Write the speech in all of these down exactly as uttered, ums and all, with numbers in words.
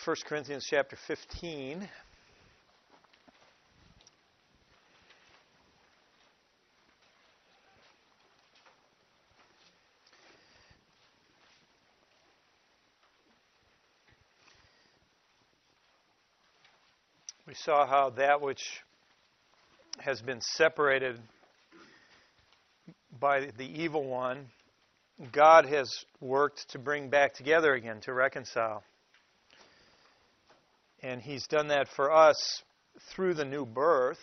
First Corinthians chapter fifteen. We saw how that which has been separated by the evil one, God has worked to bring back together again, to reconcile. And He's done that for us through the new birth.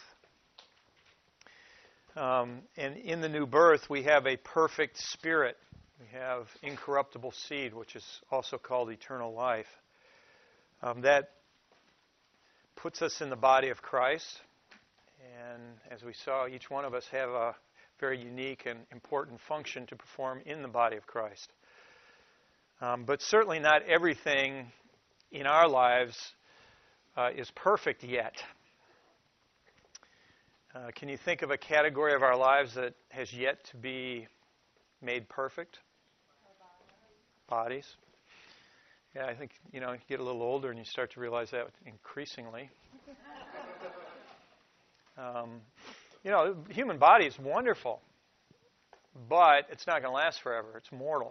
Um, and in the new birth, we have a perfect spirit. We have incorruptible seed, which is also called eternal life. Um, that puts us in the body of Christ. And as we saw, each one of us have a very unique and important function to perform in the body of Christ. Um, but certainly not everything in our lives uh, is perfect yet. Uh, can you think of a category of our lives that has yet to be made perfect? Bodies. Yeah, I think, you know, you get a little older and you start to realize that increasingly. um, you know, the human body is wonderful, but it's not going to last forever. It's mortal.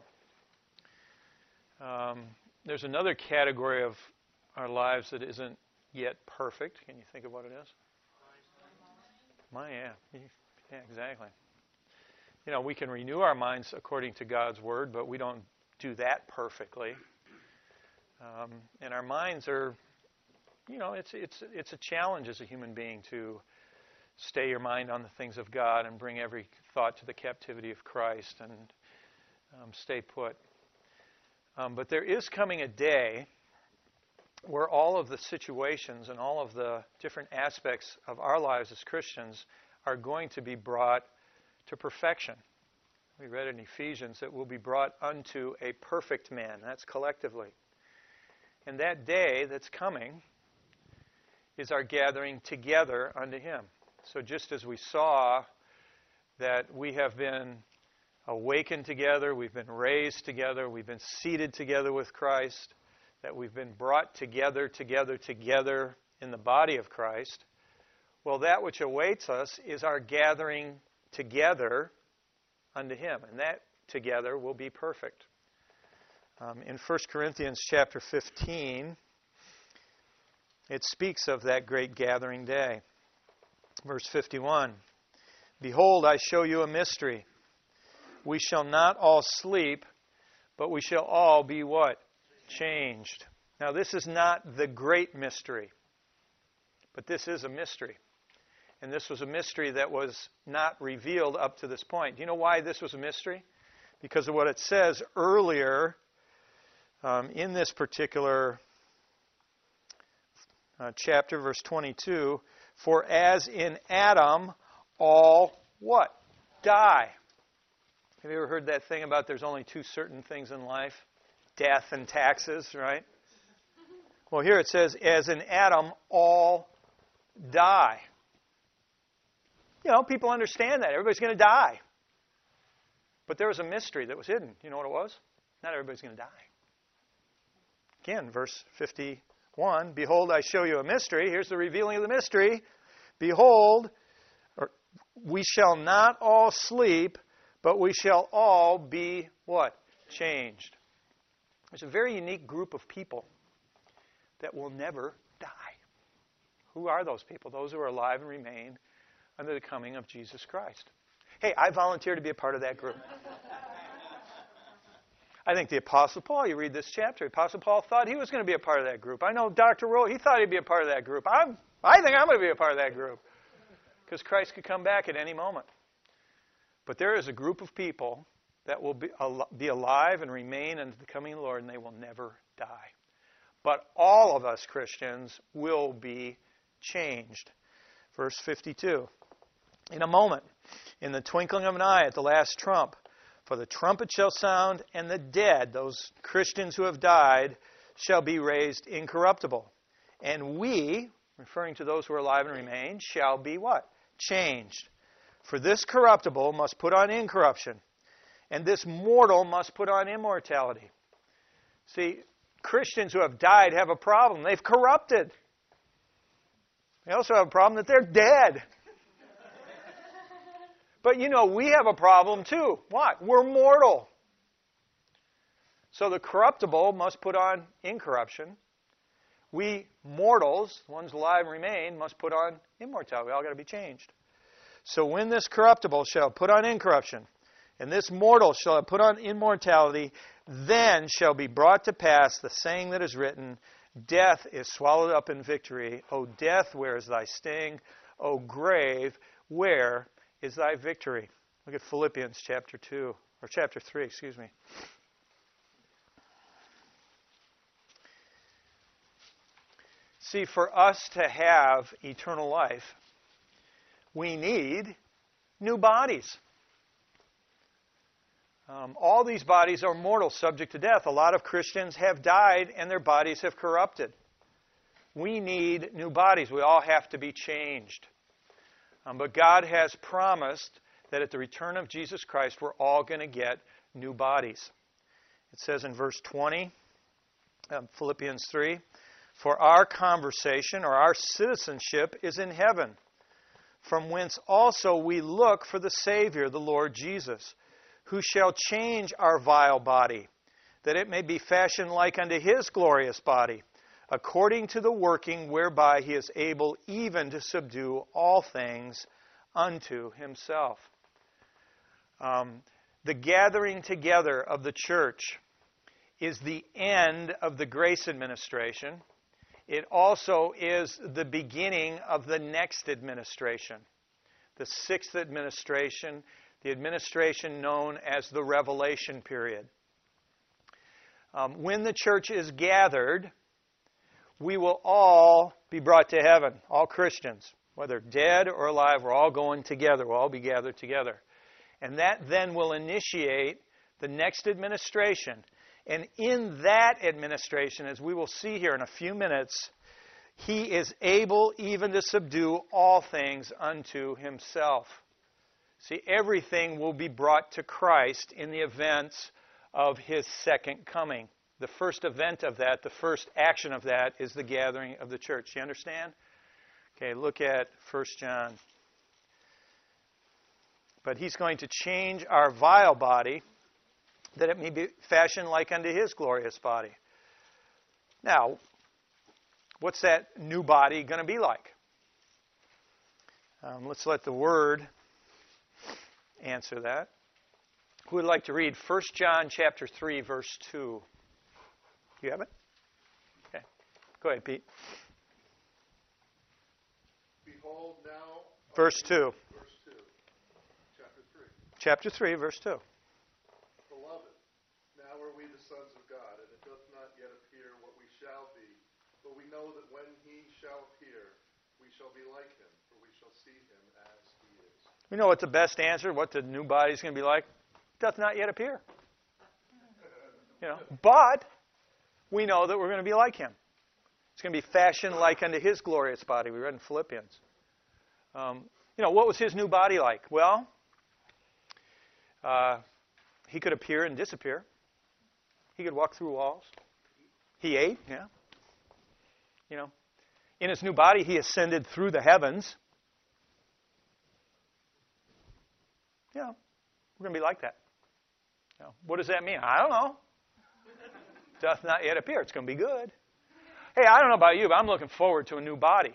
Um, there's another category of our lives that isn't yet perfect. Can you think of what it is? My, yeah. Yeah, exactly. You know, we can renew our minds according to God's Word, but we don't do that perfectly. Um, and our minds are, you know, it's it's it's a challenge as a human being to stay your mind on the things of God and bring every thought to the captivity of Christ and um, stay put. Um, but there is coming a day where all of the situations and all of the different aspects of our lives as Christians are going to be brought to perfection. We read in Ephesians that we'll be brought unto a perfect man. That's collectively. And that day that's coming is our gathering together unto Him. So just as we saw that we have been awakened together, we've been raised together, we've been seated together with Christ, that we've been brought together, together, together in the body of Christ, well, that which awaits us is our gathering together unto Him. And that together will be perfect. Um, in First Corinthians chapter fifteen, it speaks of that great gathering day. Verse fifty-one, "Behold, I show you a mystery. We shall not all sleep, but we shall all be" what? Changed. Now, this is not the great mystery, but this is a mystery. And this was a mystery that was not revealed up to this point. Do you know why this was a mystery? Because of what it says earlier um, in this particular uh, chapter, verse twenty-two. "For as in Adam all" what? "Die." Have you ever heard that thing about there's only two certain things in life? Death and taxes, right? Well, here it says, "As in Adam all die." You know, people understand that. Everybody's going to die. But there was a mystery that was hidden. You know what it was? Not everybody's going to die. Again, verse fifty-one, "Behold, I show you a mystery." Here's the revealing of the mystery. "Behold, or, we shall not all sleep, but we shall all be" what? "Changed." There's a very unique group of people that will never die. Who are those people? Those who are alive and remain under the coming of Jesus Christ. Hey, I volunteer to be a part of that group. I think the Apostle Paul, you read this chapter, the Apostle Paul thought he was going to be a part of that group. I know Doctor Rowe, he thought he'd be a part of that group. I'm, I think I'm going to be a part of that group. Because Christ could come back at any moment. But there is a group of people that will be, al- be alive and remain unto the coming of the Lord, and they will never die. But all of us Christians will be changed. Verse fifty-two. "In a moment, in the twinkling of an eye, at the last trump, for the trumpet shall sound, and the dead," those Christians who have died, "shall be raised incorruptible. And we," referring to those who are alive and remain, "shall be" what? "Changed. For this corruptible must put on incorruption, and this mortal must put on immortality." See, Christians who have died have a problem. They've corrupted. They also have a problem that they're dead. But you know, we have a problem too. What? We're mortal. So the corruptible must put on incorruption. We mortals, the ones alive and remain, must put on immortality. We all got to be changed. So when this corruptible shall put on incorruption, and this mortal shall have put on immortality, then shall be brought to pass the saying that is written, death is swallowed up in victory. O death, where is thy sting? O grave, where is thy victory? Look at Philippians chapter two, or chapter three, excuse me. See, for us to have eternal life, we need new bodies. Um, all these bodies are mortal, subject to death. A lot of Christians have died and their bodies have corrupted. We need new bodies. We all have to be changed. Um, but God has promised that at the return of Jesus Christ, we're all going to get new bodies. It says in verse twenty, um, Philippians three, for our conversation or our citizenship is in heaven, from whence also we look for the Savior, the Lord Jesus, who shall change our vile body, that it may be fashioned like unto His glorious body, according to the working whereby He is able even to subdue all things unto Himself. Um, the gathering together of the church is the end of the grace administration. It also is the beginning of the next administration, the sixth administration, the administration known as the Revelation period. Um, when the church is gathered, we will all be brought to heaven, all Christians, whether dead or alive, we're all going together, we'll all be gathered together. And that then will initiate the next administration. And in that administration, as we will see here in a few minutes, He is able even to subdue all things unto Himself. See, everything will be brought to Christ in the events of His second coming. The first event of that, the first action of that, is the gathering of the church. Do you understand? Okay, look at First John. But He's going to change our vile body, that it may be fashioned like unto His glorious body. Now, what's that new body going to be like? Um, let's let the Word answer that. Who would like to read First John chapter three, verse two? Do you have it? Okay. Go ahead, Pete. Behold now. Verse two. Verse two. Chapter three. Chapter three, verse two. Beloved, now are we the sons of God, and it doth not yet appear what we shall be. But we know that when He shall appear, we shall be like Him, for we shall see Him as He is. You know what the best answer, what the new body is going to be like? Doth not yet appear. You know, but we know that we're going to be like Him. It's going to be fashioned like unto His glorious body. We read in Philippians. Um, you know, what was His new body like? Well, uh, He could appear and disappear. He could walk through walls. He ate, yeah. You know, in His new body, He ascended through the heavens. Yeah, we're going to be like that. You know, what does that mean? I don't know. Doth not yet appear. It's going to be good. Hey, I don't know about you, but I'm looking forward to a new body.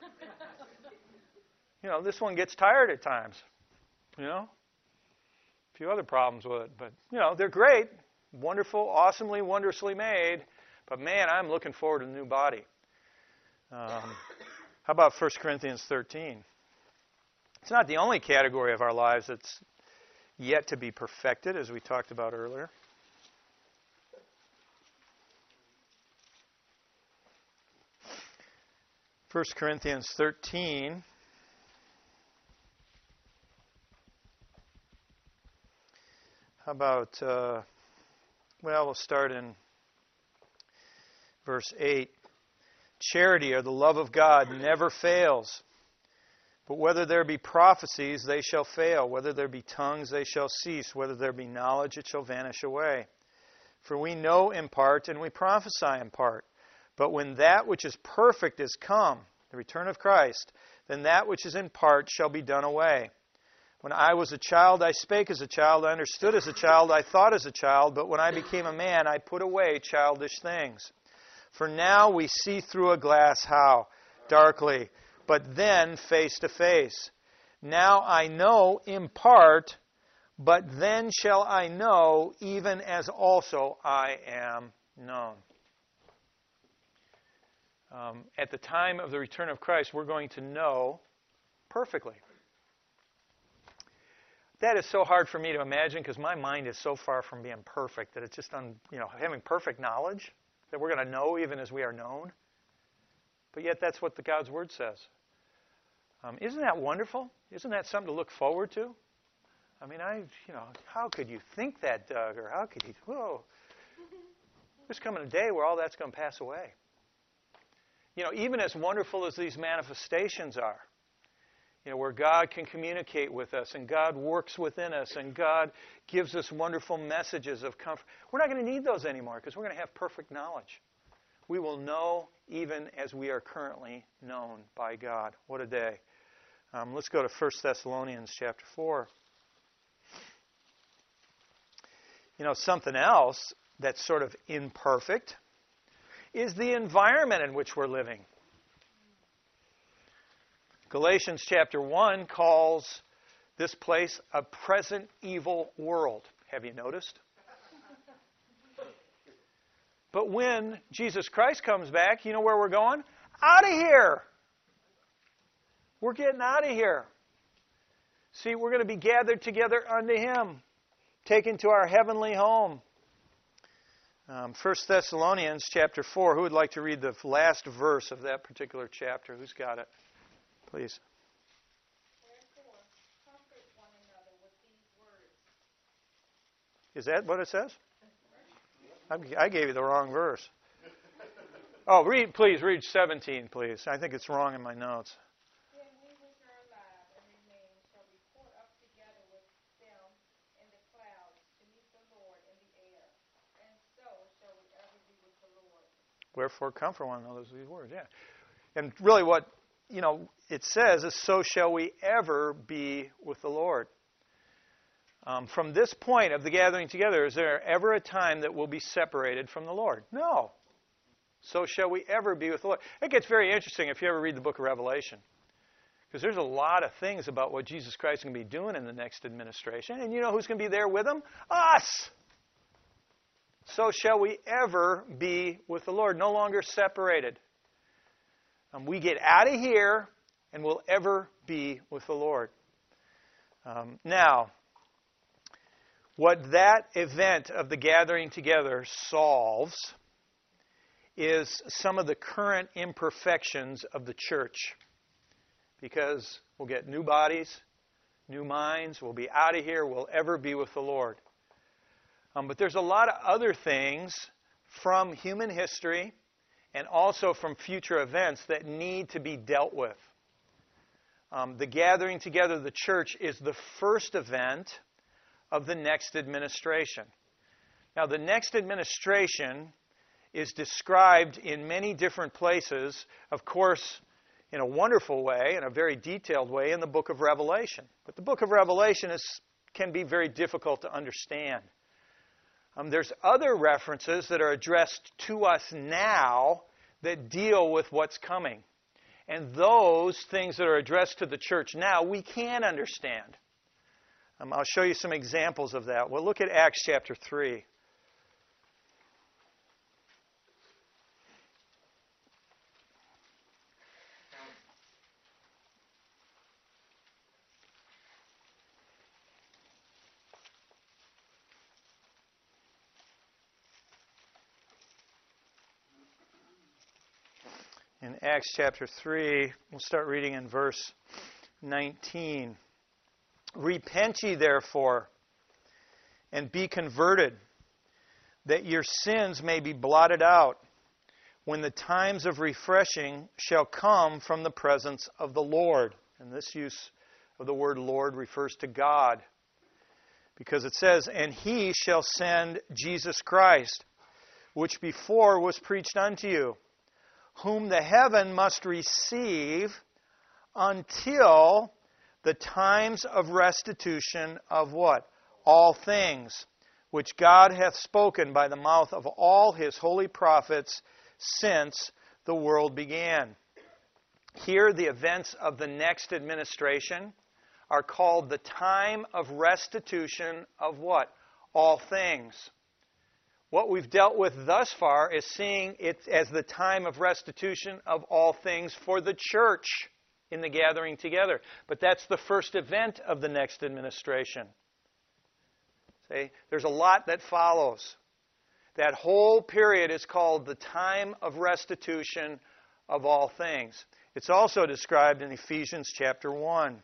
You know, this one gets tired at times. You know, a few other problems with it, but you know, they're great, wonderful, awesomely, wondrously made. But man, I'm looking forward to a new body. Um, how about First Corinthians thirteen? It's not the only category of our lives that's yet to be perfected, as we talked about earlier. First Corinthians thirteen. How about, uh, well, we'll start in verse eight. Charity, or the love of God, never fails. But whether there be prophecies, they shall fail. Whether there be tongues, they shall cease. Whether there be knowledge, it shall vanish away. For we know in part and we prophesy in part. But when that which is perfect is come, the return of Christ, then that which is in part shall be done away. When I was a child, I spake as a child, I understood as a child, I thought as a child, but when I became a man, I put away childish things. For now we see through a glass how? Darkly, but then face to face. Now I know in part, but then shall I know, even as also I am known. Um, at the time of the return of Christ, we're going to know perfectly. That is so hard for me to imagine because my mind is so far from being perfect that it's just, un, you know, having perfect knowledge that we're going to know even as we are known. But yet that's what the God's Word says. Um, isn't that wonderful? Isn't that something to look forward to? I mean, I, you know, how could you think that, Doug? Or how could you, whoa. There's coming a day where all that's going to pass away. You know, even as wonderful as these manifestations are, you know, where God can communicate with us and God works within us and God gives us wonderful messages of comfort. We're not going to need those anymore because we're going to have perfect knowledge. We will know even as we are currently known by God. What a day. Um, let's go to First Thessalonians chapter four. You know, something else that's sort of imperfect is the environment in which we're living. Galatians chapter one calls this place a present evil world. Have you noticed? But when Jesus Christ comes back, you know where we're going? Out of here! We're getting out of here. See, we're going to be gathered together unto Him, taken to our heavenly home. Um, First Thessalonians chapter four. Who would like to read the last verse of that particular chapter? Who's got it? Please. Wherefore, comfort one another with these words. Is that what it says? I gave you the wrong verse. Oh, read, please, read seventeen, please. I think it's wrong in my notes. Then we which are alive and remain shall be caught up together with them in the clouds to meet the Lord in the air. And so shall we ever be with the Lord. Wherefore, comfort one another with these words. Yeah. And really what, you know, it says is, so shall we ever be with the Lord. Um, from this point of the gathering together, is there ever a time that we'll be separated from the Lord? No. So shall we ever be with the Lord. It gets very interesting if you ever read the book of Revelation. Because there's a lot of things about what Jesus Christ is going to be doing in the next administration. And you know who's going to be there with him? Us! So shall we ever be with the Lord. No longer separated. Um, we get out of here and we'll ever be with the Lord. Um, now... What that event of the gathering together solves is some of the current imperfections of the church. Because we'll get new bodies, new minds, we'll be out of here, we'll ever be with the Lord. Um, but there's a lot of other things from human history and also from future events that need to be dealt with. Um, the gathering together of the church is the first event of the next administration. Now, the next administration is described in many different places, of course, in a wonderful way, in a very detailed way, in the book of Revelation. But the book of Revelation is, can be very difficult to understand. Um, there's other references that are addressed to us now that deal with what's coming. And those things that are addressed to the church now, we can understand. Um, I'll show you some examples of that. We'll look at Acts chapter three. In Acts chapter three, we'll start reading in verse nineteen. Repent ye therefore, and be converted, that your sins may be blotted out, when the times of refreshing shall come from the presence of the Lord. And this use of the word Lord refers to God. Because it says, and he shall send Jesus Christ, which before was preached unto you, whom the heaven must receive until the times of restitution of what? All things, which God hath spoken by the mouth of all his holy prophets since the world began. Here, the events of the next administration are called the time of restitution of what? All things. What we've dealt with thus far is seeing it as the time of restitution of all things for the church in the gathering together. But that's the first event of the next administration. See, there's a lot that follows. That whole period is called the time of restitution of all things. It's also described in Ephesians chapter one.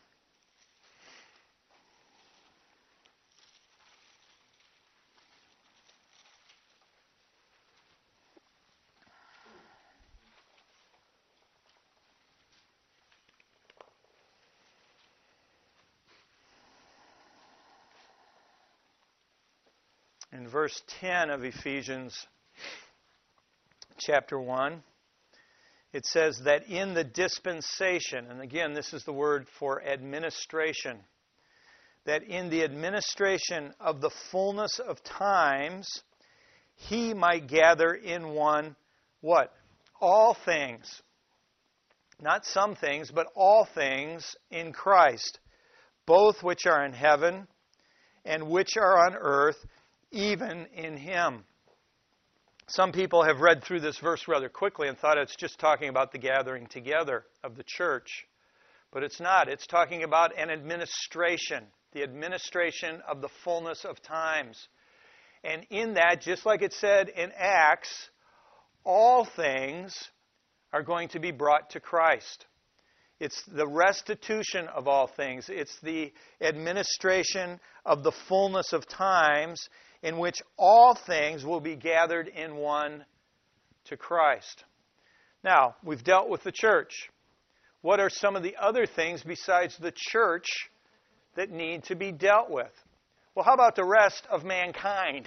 In verse ten of Ephesians chapter one, it says that in the dispensation, and again this is the word for administration, that in the administration of the fullness of times, he might gather in one, what? All things. Not some things, but all things in Christ, both which are in heaven and which are on earth, even in him. Some people have read through this verse rather quickly and thought it's just talking about the gathering together of the church. But it's not. It's talking about an administration, the administration of the fullness of times. And in that, just like it said in Acts, all things are going to be brought to Christ. It's the restitution of all things. It's the administration of the fullness of times in which all things will be gathered in one to Christ. Now, we've dealt with the church. What are some of the other things besides the church that need to be dealt with? Well, how about the rest of mankind?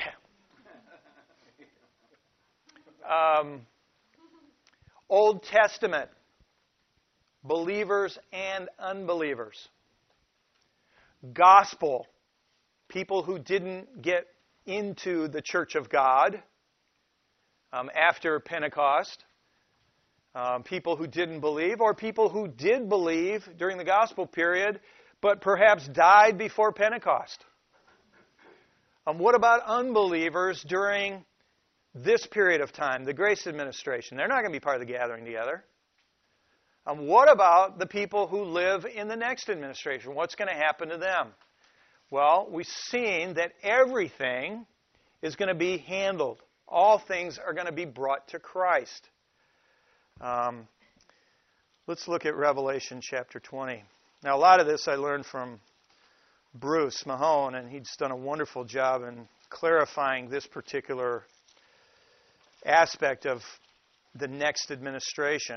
um, Old Testament, believers and unbelievers. Gospel, people who didn't get into the church of God um, after Pentecost, um, people who didn't believe, or people who did believe during the gospel period, but perhaps died before Pentecost. Um, what about unbelievers during this period of time, the grace administration? They're not going to be part of the gathering together. Um, what about the people who live in the next administration? What's going to happen to them? Well, we've seen that everything is going to be handled. All things are going to be brought to Christ. Um, let's look at Revelation chapter twenty. Now, a lot of this I learned from Bruce Mahone, and he's done a wonderful job in clarifying this particular aspect of the next administration.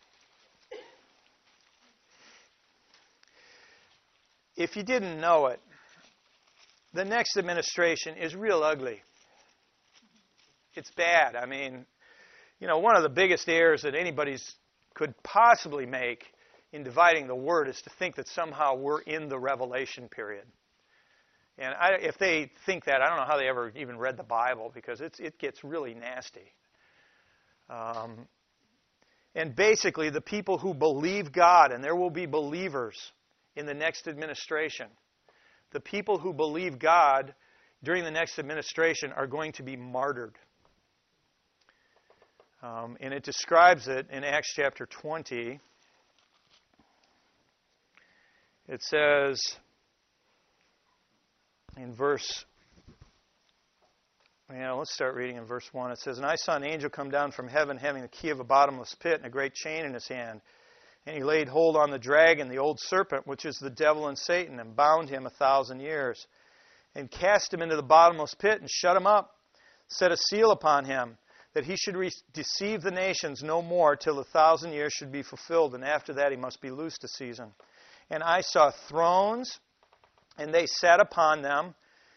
If you didn't know it, the next administration is real ugly. It's bad. I mean, you know, one of the biggest errors that anybody could possibly make in dividing the Word is to think that somehow we're in the Revelation period. And I, if they think that, I don't know how they ever even read the Bible, because it's, it gets really nasty. Um, and basically, the people who believe God, and there will be believers in the next administration, the people who believe God during the next administration are going to be martyred. Um, and it describes it in Acts chapter twenty. It says in verse, you know, let's start reading in verse one. It says, "And I saw an angel come down from heaven, having the key of a bottomless pit and a great chain in his hand. And he laid hold on the dragon, the old serpent, which is the devil and Satan, and bound him a thousand years, and cast him into the bottomless pit, and shut him up, set a seal upon him, that he should re- deceive the nations no more till the thousand years should be fulfilled, and after that he must be loosed a season. And I saw thrones, and they sat upon them,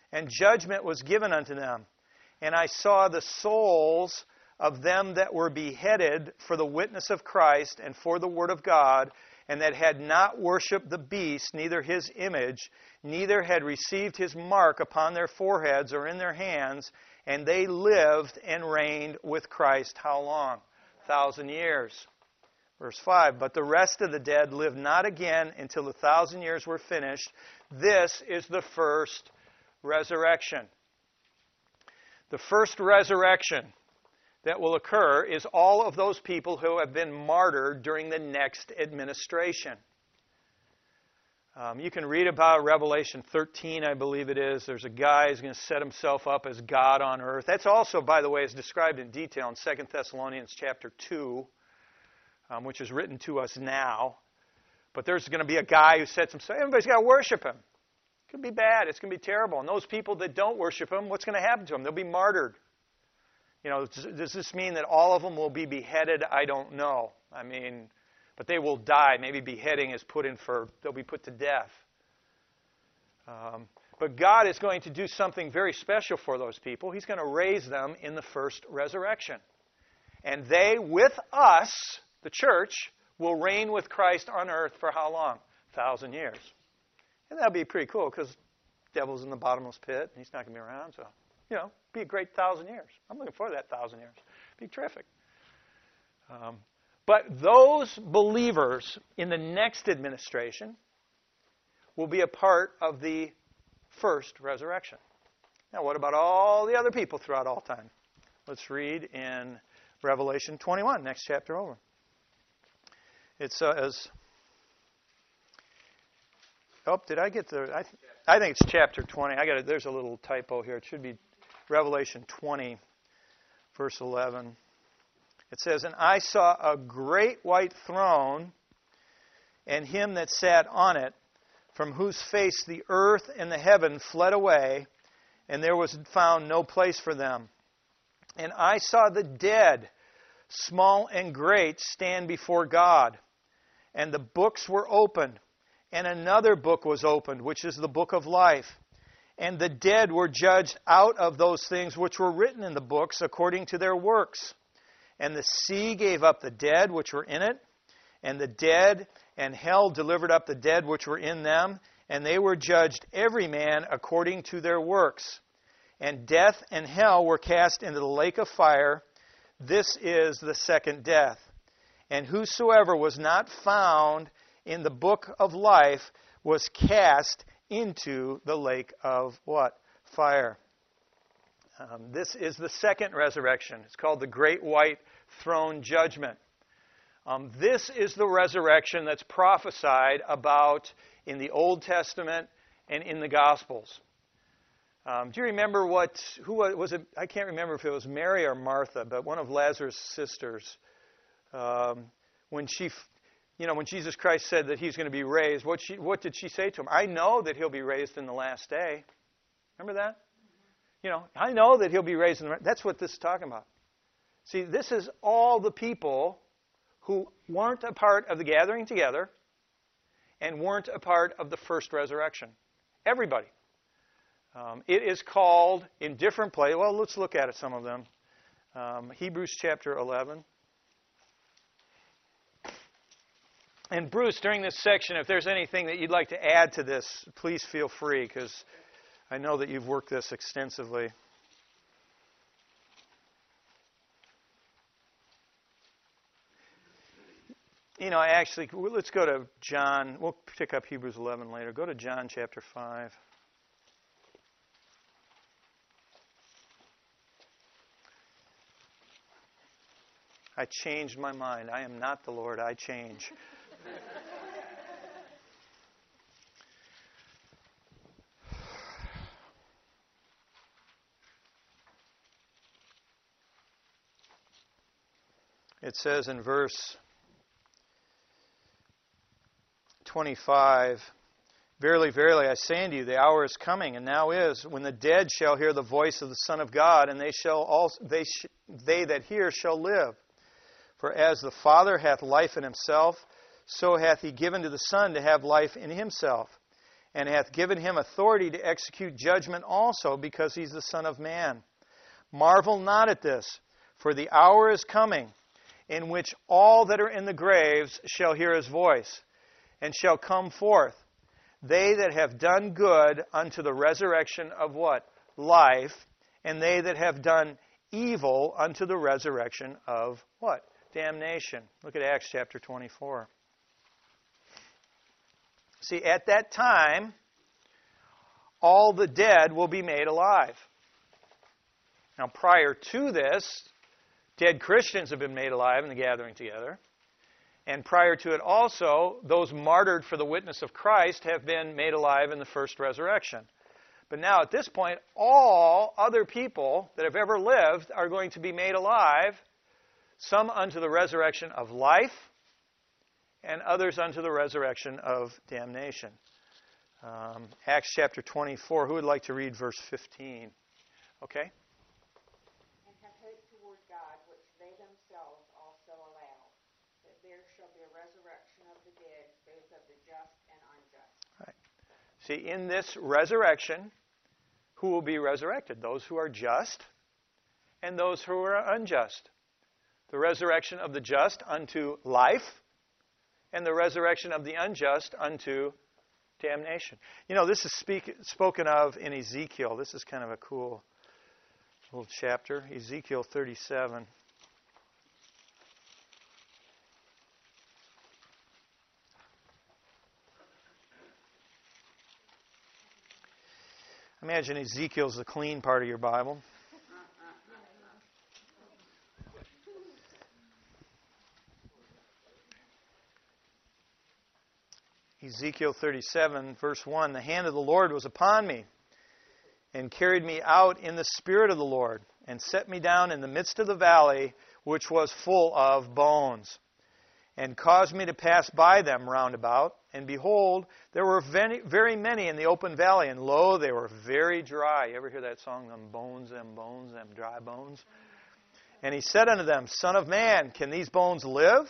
and judgment was given unto them. And I saw the souls of them that were beheaded for the witness of Christ and for the word of God, and that had not worshipped the beast, neither his image, neither had received his mark upon their foreheads or in their hands, and they lived and reigned with Christ how long? A thousand years. Verse five, but the rest of the dead lived not again until the thousand years were finished. This is the first resurrection. The first resurrection that will occur is all of those people who have been martyred during the next administration. Um, you can read about Revelation thirteen, I believe it is. There's a guy who's going to set himself up as God on earth. That's also, by the way, is described in detail in Second Thessalonians chapter two, um, which is written to us now. But there's going to be a guy who sets himself, everybody's got to worship him. It could be bad. It's going to be terrible. And those people that don't worship him, what's going to happen to them? They'll be martyred. You know, does this mean that all of them will be beheaded? I don't know. I mean, but they will die. Maybe beheading is put in for, they'll be put to death. Um, but God is going to do something very special for those people. He's going to raise them in the first resurrection. And they, with us, the church, will reign with Christ on earth for how long? A thousand years. And that'll be pretty cool because the devil's in the bottomless pit and he's not going to be around. So, you know, be a great thousand years. I'm looking forward to that thousand years. Be terrific. Um, but those believers in the next administration will be a part of the first resurrection. Now, what about all the other people throughout all time? Let's read in Revelation twenty-one, next chapter over. It says, oh, did I get the, I, th- I think it's chapter twenty. I got it. There's a little typo here. It should be Revelation twenty, verse eleven. It says, and I saw a great white throne, and him that sat on it, from whose face the earth and the heaven fled away, and there was found no place for them. And I saw the dead, small and great, stand before God, and the books were opened, and another book was opened, which is the book of life. And the dead were judged out of those things which were written in the books according to their works. And the sea gave up the dead which were in it, and the dead and hell delivered up the dead which were in them, and they were judged every man according to their works. And death and hell were cast into the lake of fire. This is the second death. And whosoever was not found in the book of life was cast into the lake of what? Fire. Um, this is the second resurrection. It's called the Great White Throne Judgment. Um, this is the resurrection that's prophesied about in the Old Testament and in the Gospels. Um, do you remember what, who was it? I can't remember if it was Mary or Martha, but one of Lazarus' sisters, um, when she, you know, when Jesus Christ said that he's going to be raised, what, she, what did she say to him? I know that he'll be raised in the last day. Remember that? You know, I know that he'll be raised in the... That's what this is talking about. See, this is all the people who weren't a part of the gathering together and weren't a part of the first resurrection. Everybody. Um, it is called in different places... Well, let's look at it, some of them. Um, Hebrews chapter eleven. And Bruce, during this section, if there's anything that you'd like to add to this, please feel free, because I know that you've worked this extensively. You know, actually, let's go to John. We'll pick up Hebrews eleven later. Go to John chapter five. I changed my mind. I am not the Lord. I change. It says in verse twenty-five, verily, verily, I say unto you, the hour is coming, and now is, when the dead shall hear the voice of the Son of God, and they shall also they sh- they that hear shall live. For as the Father hath life in himself, so hath he given to the Son to have life in himself. and hath given him authority to execute judgment also, because he's the Son of Man. Marvel not at this, for the hour is coming, in which all that are in the graves shall hear his voice, and shall come forth, they that have done good unto the resurrection of what? Life, and they that have done evil unto the resurrection of what? Damnation. Look at Acts chapter twenty-four. See, at that time, all the dead will be made alive. Now, prior to this, dead Christians have been made alive in the gathering together. And prior to it also, those martyred for the witness of Christ have been made alive in the first resurrection. But now, at this point, all other people that have ever lived are going to be made alive, some unto the resurrection of life, and others unto the resurrection of damnation. Um, Acts chapter twenty-four. Who would like to read verse fifteen? Okay. And have hope toward God, which they themselves also allow, that there shall be a resurrection of the dead, both of the just and unjust. Right. See, in this resurrection, who will be resurrected? Those who are just and those who are unjust. The resurrection of the just unto life, and the resurrection of the unjust unto damnation. You know, this is speak, spoken of in Ezekiel. This is kind of a cool little chapter. Ezekiel thirty-seven. Imagine Ezekiel's the clean part of your Bible. Ezekiel thirty-seven, verse one, the hand of the Lord was upon me, and carried me out in the spirit of the Lord, and set me down in the midst of the valley, which was full of bones, and caused me to pass by them round about. And behold, there were very, very many in the open valley, and lo, they were very dry. You ever hear that song, them bones, them bones, them dry bones? And he said unto them, Son of man, can these bones live?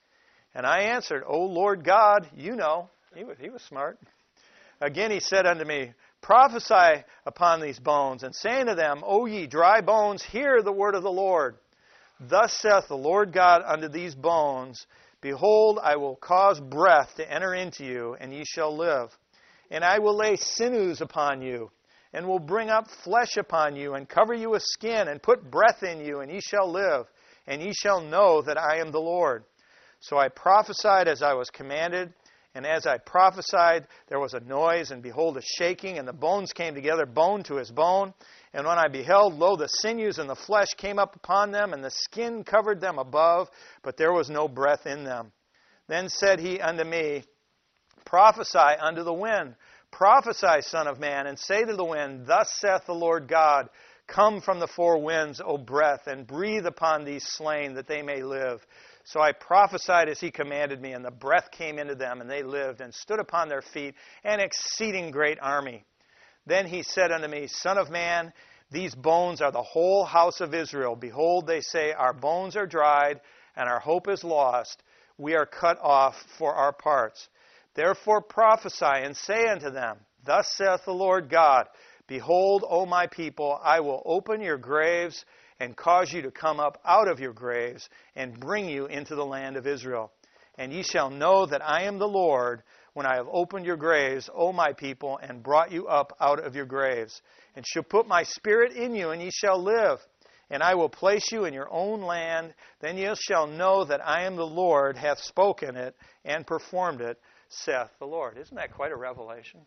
And I answered, O Lord God, you know. He was, he was smart. Again he said unto me, Prophesy upon these bones, and say unto them, O ye dry bones, hear the word of the Lord. Thus saith the Lord God unto these bones, Behold, I will cause breath to enter into you, and ye shall live. And I will lay sinews upon you, and will bring up flesh upon you, and cover you with skin, and put breath in you, and ye shall live. And ye shall know that I am the Lord. So I prophesied as I was commanded, and as I prophesied, there was a noise, and behold, a shaking, and the bones came together, bone to his bone. And when I beheld, lo, the sinews and the flesh came up upon them, and the skin covered them above, but there was no breath in them. Then said he unto me, Prophesy unto the wind, prophesy, Son of man, and say to the wind, Thus saith the Lord God, Come from the four winds, O breath, and breathe upon these slain, that they may live. So I prophesied as he commanded me, and the breath came into them, and they lived, and stood upon their feet, an exceeding great army. Then he said unto me, Son of man, these bones are the whole house of Israel. Behold, they say, Our bones are dried, and our hope is lost. We are cut off for our parts. Therefore prophesy, and say unto them, Thus saith the Lord God, Behold, O my people, I will open your graves, and cause you to come up out of your graves, and bring you into the land of Israel. And ye shall know that I am the Lord, when I have opened your graves, O my people, and brought you up out of your graves, and shall put my spirit in you, and ye shall live. And I will place you in your own land. Then ye shall know that I am the Lord, hath spoken it, and performed it, saith the Lord. Isn't that quite a revelation?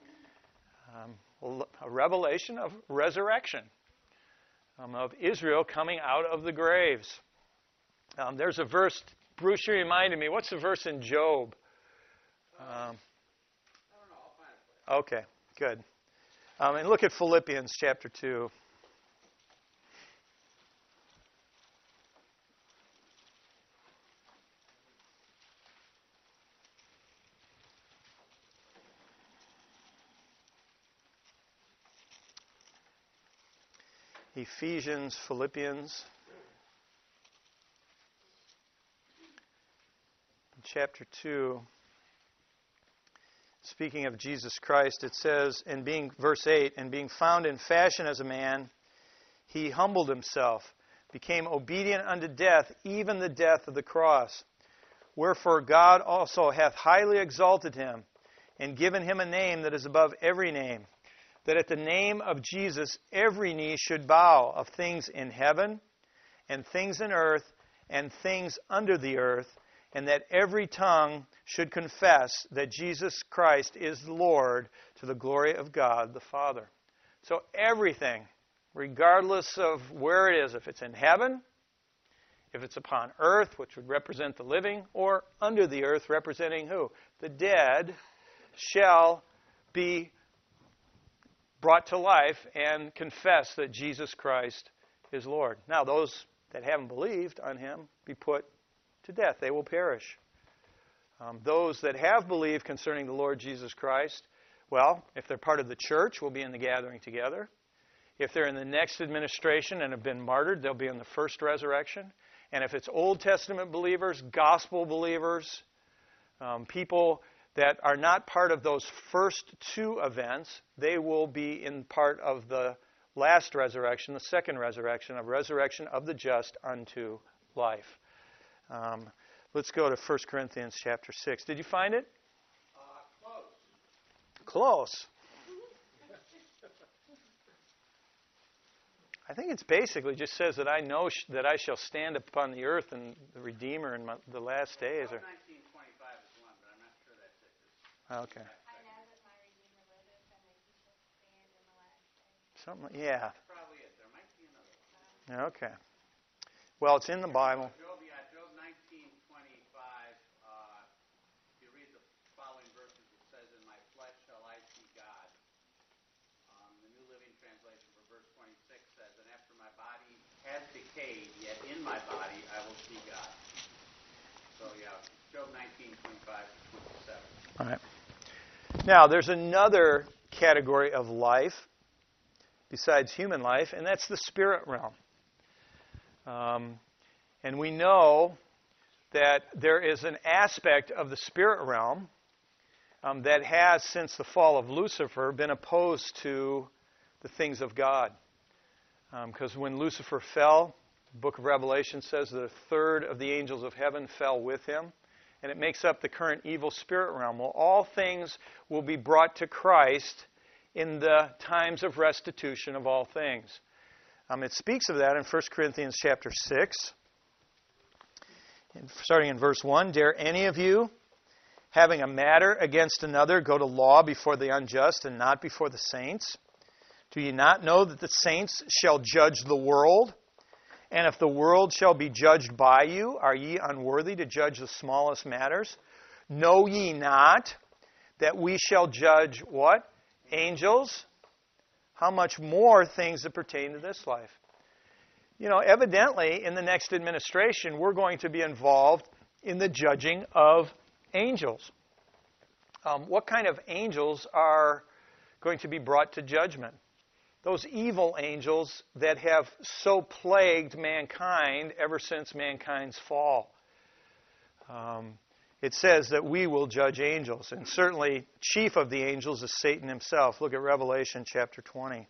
Um, a revelation of resurrection. Um, of Israel coming out of the graves. Um, there's a verse, Bruce, you reminded me, what's the verse in Job? Um, okay, good. Um, and look at Philippians chapter two. Ephesians, Philippians, chapter two. speaking of Jesus Christ, it says in being, verse eight, and being found in fashion as a man, he humbled himself, became obedient unto death, even the death of the cross. Wherefore God also hath highly exalted him, and given him a name that is above every name, that at the name of Jesus every knee should bow, of things in heaven, and things in earth, and things under the earth, and that every tongue should confess that Jesus Christ is the Lord, to the glory of God the Father. So everything, regardless of where it is, if it's in heaven, if it's upon earth, which would represent the living, or under the earth, representing who? The dead, shall be brought to life and confess that Jesus Christ is Lord. Now, those that haven't believed on him be put to death. They will perish. Um, those that have believed concerning the Lord Jesus Christ, well, if they're part of the church, will be in the gathering together. If they're in the next administration and have been martyred, they'll be in the first resurrection. And if it's Old Testament believers, gospel believers, um, people that are not part of those first two events, they will be in part of the last resurrection, the second resurrection, of resurrection of the just unto life. Um, let's go to First Corinthians chapter six. Did you find it? Uh, close. Close. I think it's basically just says that I know sh- that I shall stand upon the earth and the Redeemer in my, the last days. Or nineteen twenty-five is one, but I'm not sure that's it. okay, I know that my Redeemer liveth, and that he shall stand in the last day. something. Like, yeah. That's probably it. There might be another one. Okay. Well, it's in the Bible. Job, yeah, Job nineteen twenty-five. Uh, if you read the following verses, it says, "In my flesh shall I see God." Um, the New Living Translation for verse twenty-six says, "And after my body has decayed, yet in my body I will see God." So yeah, Job nineteen twenty-five to twenty-seven. All right. Now, there's another category of life besides human life, and that's the spirit realm. Um, and we know that there is an aspect of the spirit realm um, that has, since the fall of Lucifer, been opposed to the things of God. Because um, when Lucifer fell, the book of Revelation says that a third of the angels of heaven fell with him, and it makes up the current evil spirit realm. Well, all things will be brought to Christ in the times of restitution of all things. Um, it speaks of that in First Corinthians chapter six, starting in verse one. "Dare any of you, having a matter against another, go to law before the unjust and not before the saints? Do ye not know that the saints shall judge the world? And if the world shall be judged by you, are ye unworthy to judge the smallest matters? Know ye not that we shall judge" what? Angels? How much more things that pertain to this life? You know, evidently, in the next administration, we're going to be involved in the judging of angels. Um, what kind of angels are going to be brought to judgment? Those evil angels that have so plagued mankind ever since mankind's fall. Um, it says that we will judge angels. And certainly, chief of the angels is Satan himself. Look at Revelation chapter twenty.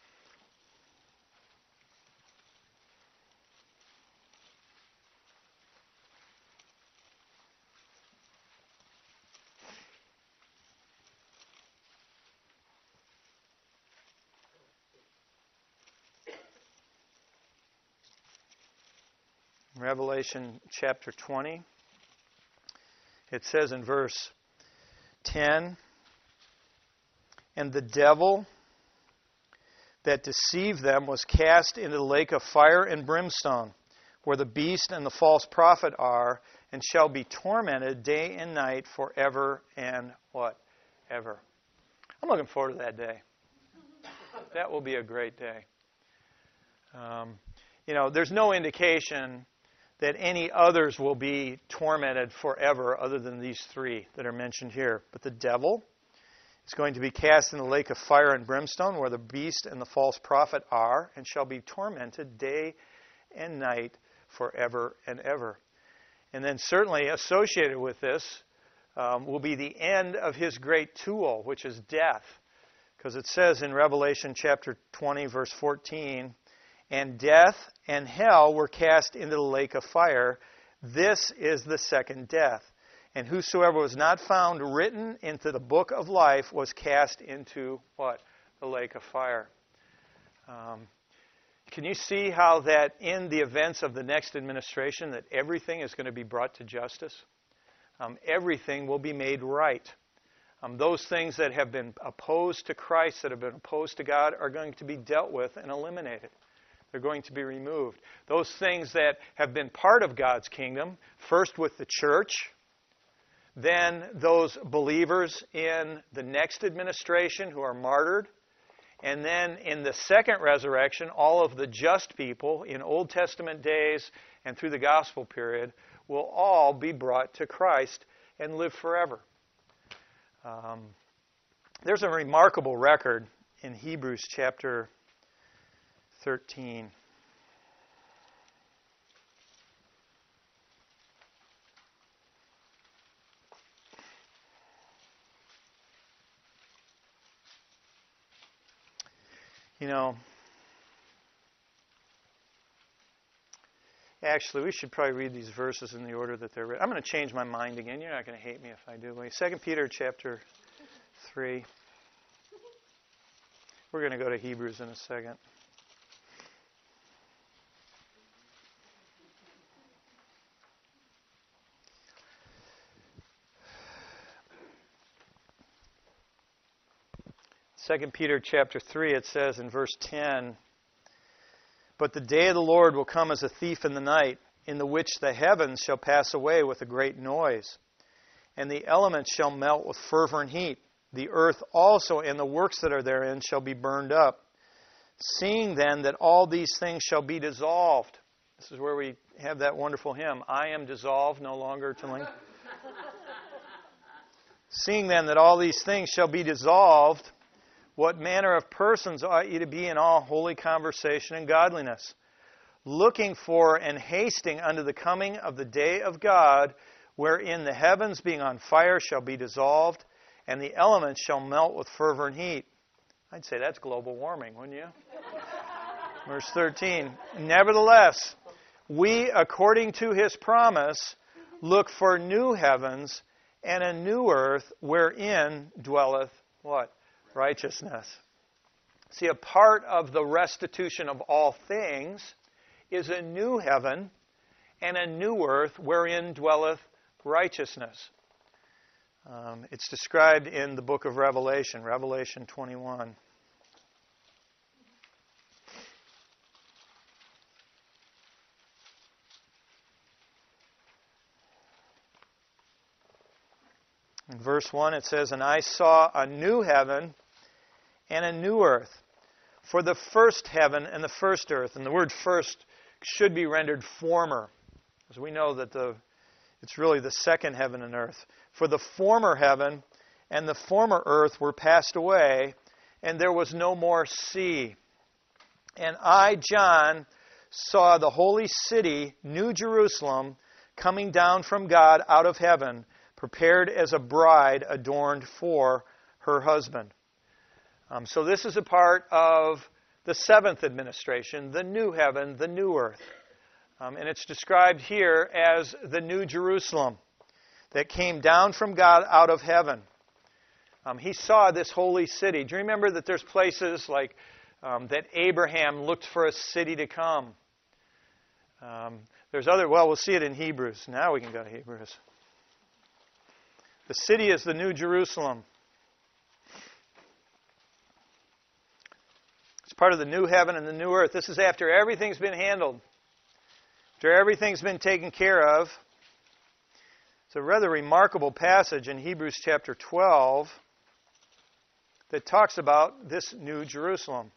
Revelation chapter twenty. It says in verse ten, "And the devil that deceived them was cast into the lake of fire and brimstone, where the beast and the false prophet are, and shall be tormented day and night forever and" what? Ever. I'm looking forward to that day. That will be a great day. Um, you know, there's no indication that any others will be tormented forever other than these three that are mentioned here. But the devil is going to be cast in the lake of fire and brimstone, where the beast and the false prophet are, and shall be tormented day and night forever and ever. And then certainly associated with this, um, will be the end of his great tool, which is death. Because it says in Revelation chapter twenty, verse fourteen, and death and hell were cast into the lake of fire. This is the second death. And whosoever was not found written into the book of life was cast into what? The lake of fire. Um, can you see how that in the events of the next administration that everything is going to be brought to justice? Um, everything will be made right. Um, those things that have been opposed to Christ, that have been opposed to God, are going to be dealt with and eliminated. They're going to be removed. Those things that have been part of God's kingdom, first with the church, then those believers in the next administration who are martyred, and then in the second resurrection, all of the just people in Old Testament days and through the gospel period will all be brought to Christ and live forever. Um, there's a remarkable record in Hebrews chapter thirteen. You know, actually, we should probably read these verses in the order that they're written. I'm going to change my mind again. You're not going to hate me if I do. Second Peter chapter three. We're going to go to Hebrews in a second. Second Peter chapter three, it says in verse ten, but the day of the Lord will come as a thief in the night, in the which the heavens shall pass away with a great noise, and the elements shall melt with fervent heat. The earth also and the works that are therein shall be burned up. Seeing then that all these things shall be dissolved. This is where we have that wonderful hymn, I am dissolved, no longer to linger. Seeing then that all these things shall be dissolved, what manner of persons ought ye to be in all holy conversation and godliness, looking for and hasting unto the coming of the day of God, wherein the heavens being on fire shall be dissolved, and the elements shall melt with fervent heat. I'd say that's global warming, wouldn't you? Verse thirteen, nevertheless, we, according to his promise, look for new heavens and a new earth, wherein dwelleth what? Righteousness. See, a part of the restitution of all things is a new heaven and a new earth wherein dwelleth righteousness. Um, it's described in the book of Revelation, Revelation twenty-one. In verse one it says, and I saw a new heaven and a new earth. For the first heaven and the first earth, and the word first should be rendered former, as we know that the it's really the second heaven and earth. For the former heaven and the former earth were passed away, and there was no more sea. And I, John, saw the holy city, New Jerusalem, coming down from God out of heaven, prepared as a bride adorned for her husband. Um, so this is a part of the seventh administration, the new heaven, the new earth. Um, and it's described here as the New Jerusalem that came down from God out of heaven. Um, he saw this holy city. Do you remember that there's places like um, that Abraham looked for a city to come? Um, there's other, well, we'll see it in Hebrews. Now we can go to Hebrews. The city is the New Jerusalem. It's part of the new heaven and the new earth. This is after everything's been handled. After everything's been taken care of. It's a rather remarkable passage in Hebrews chapter twelve that talks about this New Jerusalem.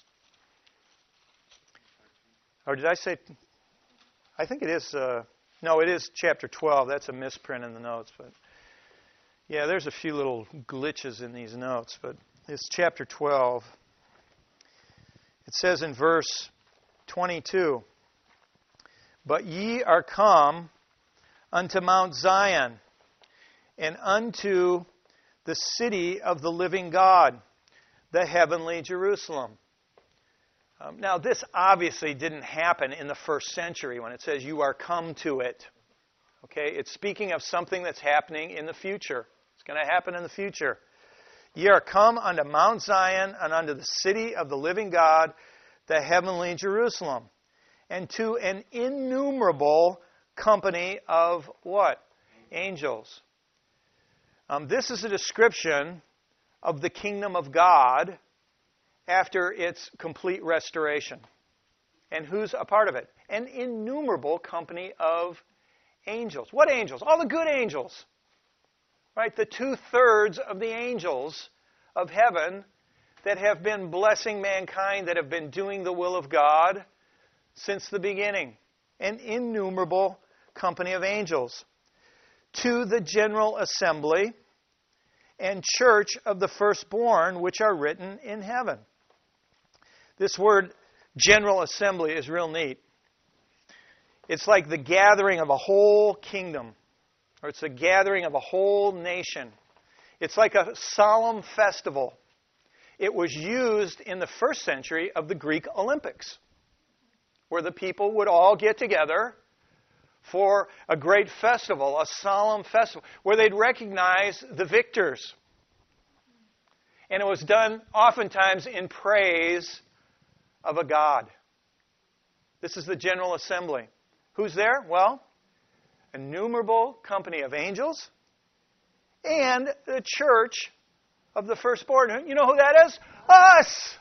Or did I say... I think it is... Uh, no, it is chapter twelve. That's a misprint in the notes. But yeah, there's a few little glitches in these notes. But it's chapter twelve. It says in verse twenty-two, but ye are come unto Mount Zion, and unto the city of the living God, the heavenly Jerusalem. Um, now, this obviously didn't happen in the first century when it says you are come to it. Okay, it's speaking of something that's happening in the future. It's going to happen in the future. Ye are come unto Mount Zion and unto the city of the living God, the heavenly Jerusalem, and to an innumerable company of what? Angels. Um, this is a description of the kingdom of God after its complete restoration. And who's a part of it? An innumerable company of angels. What angels? All the good angels. Right? The two-thirds of the angels of heaven that have been blessing mankind, that have been doing the will of God since the beginning. An innumerable company of angels. To the general assembly and church of the firstborn, which are written in heaven. This word, general assembly, is real neat. It's like the gathering of a whole kingdom, or it's a gathering of a whole nation. It's like a solemn festival. It was used in the first century of the Greek Olympics, where the people would all get together for a great festival, a solemn festival, where they'd recognize the victors. And it was done oftentimes in praise of a god. This is the General Assembly. Who's there? Well, a innumerable company of angels and the church of the firstborn. You know who that is? Us!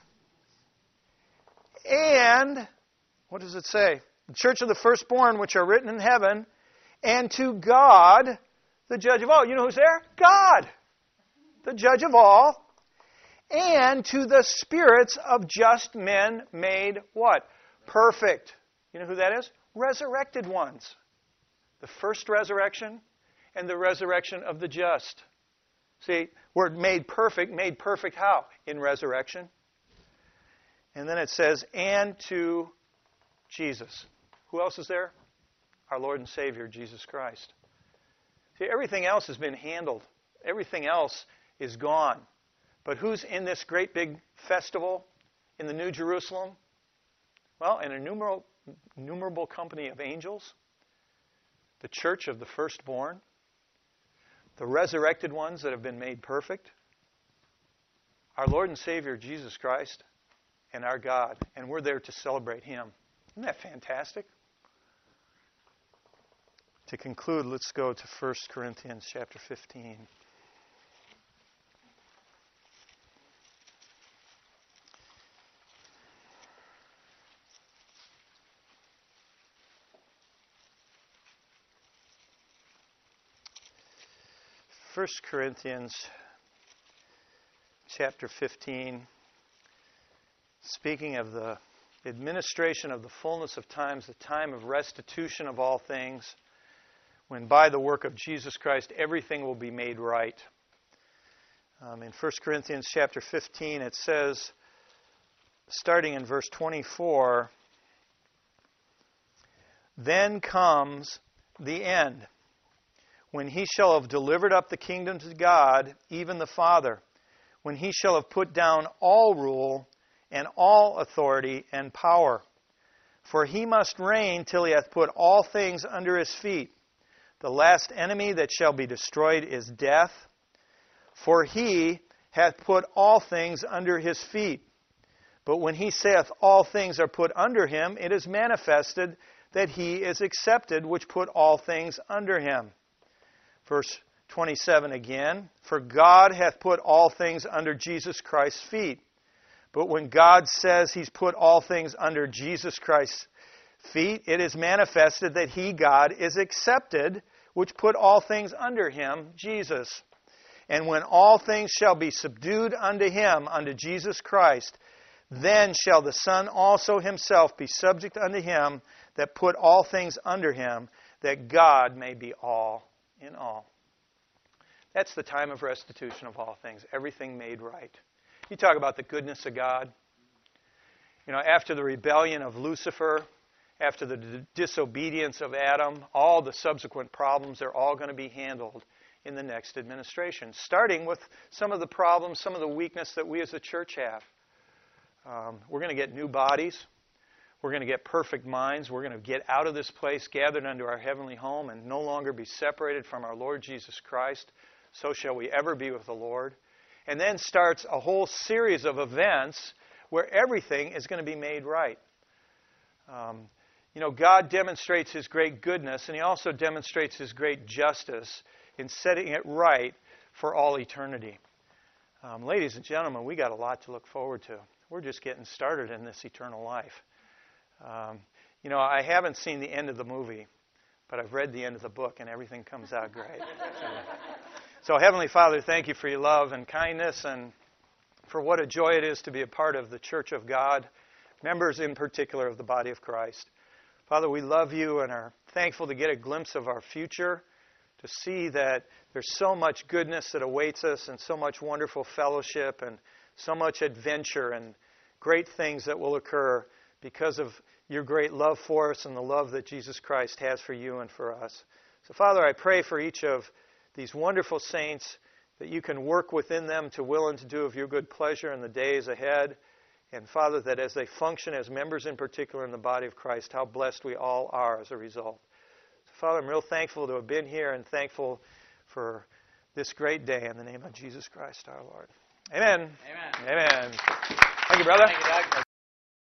And, what does it say? The church of the firstborn, which are written in heaven, and to God, the judge of all. You know who's there? God, the judge of all. And to the spirits of just men made what? Perfect. You know who that is? Resurrected ones. The first resurrection and the resurrection of the just. See, we're made perfect. Made perfect how? In resurrection. And then it says, and to Jesus. Who else is there? Our Lord and Savior, Jesus Christ. See, everything else has been handled. Everything else is gone. But who's in this great big festival in the New Jerusalem? Well, an innumerable, innumerable company of angels, the church of the firstborn, the resurrected ones that have been made perfect, our Lord and Savior, Jesus Christ, and our God. And we're there to celebrate Him. Isn't that fantastic? To conclude, let's go to First Corinthians chapter fifteen. First Corinthians chapter fifteen, speaking of the administration of the fullness of times, the time of restitution of all things, when by the work of Jesus Christ everything will be made right. Um, in First Corinthians chapter fifteen, it says, starting in verse twenty-four, then comes the end, when he shall have delivered up the kingdom to God, even the Father, when he shall have put down all rule and all authority and power. For he must reign till he hath put all things under his feet. The last enemy that shall be destroyed is death, for he hath put all things under his feet. But when he saith all things are put under him, it is manifested that he is accepted which put all things under him. Verse twenty-seven again, for God hath put all things under Jesus Christ's feet. But when God says He's put all things under Jesus Christ's feet, it is manifested that He, God, is accepted, which put all things under Him, Jesus. And when all things shall be subdued unto Him, unto Jesus Christ, then shall the Son also Himself be subject unto Him that put all things under Him, that God may be all in all. That's the time of restitution of all things. Everything made right. You talk about the goodness of God. You know, after the rebellion of Lucifer, after the d- disobedience of Adam, all the subsequent problems, they're all going to be handled in the next administration, starting with some of the problems, some of the weakness that we as a church have. Um, we're going to get new bodies. We're going to get perfect minds. We're going to get out of this place, gathered unto our heavenly home, and no longer be separated from our Lord Jesus Christ. So shall we ever be with the Lord. And then starts a whole series of events where everything is going to be made right. Um, you know, God demonstrates His great goodness, and He also demonstrates His great justice in setting it right for all eternity. Um, ladies and gentlemen, we got a lot to look forward to. We're just getting started in this eternal life. Um, you know, I haven't seen the end of the movie, but I've read the end of the book, and everything comes out great. So, so, Heavenly Father, thank you for your love and kindness, and for what a joy it is to be a part of the Church of God, members in particular of the body of Christ. Father, we love you and are thankful to get a glimpse of our future, to see that there's so much goodness that awaits us and so much wonderful fellowship and so much adventure and great things that will occur because of your great love for us and the love that Jesus Christ has for you and for us. So, Father, I pray for each of these wonderful saints that you can work within them to will and to do of your good pleasure in the days ahead. And, Father, that as they function as members in particular in the body of Christ, how blessed we all are as a result. So, Father, I'm real thankful to have been here and thankful for this great day in the name of Jesus Christ our Lord. Amen. Amen. Amen. Thank you, brother. Thank you, Doug.